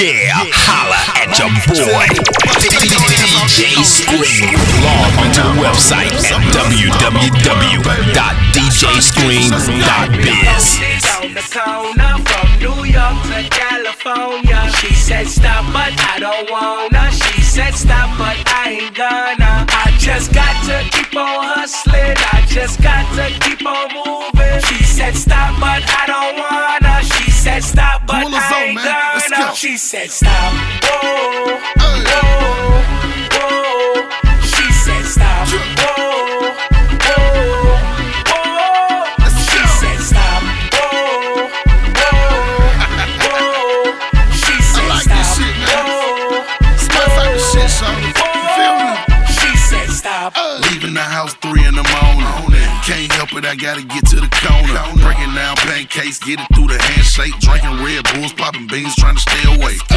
Yeah, holla at your boy DJ Scream. Log onto the website at www.djscream.biz. On the corner from New York to California. She said stop, but I don't wanna. She said stop, but I ain't gonna. I just got to keep on hustling. I just got to keep on moving. She said stop, but I don't wanna. She said stop, but I ain't gonna. She said stop. Whoa, whoa, whoa. She said stop. Whoa, whoa, whoa. She said stop. Whoa, whoa, whoa. She said stop. Whoa, she said stop. Leaving the house 3 in the morning. Can't help it, I gotta get to the corner. Breaking down pancakes, get it through the handshake. Drinking Red Bulls, popping beans, trying to stay awake.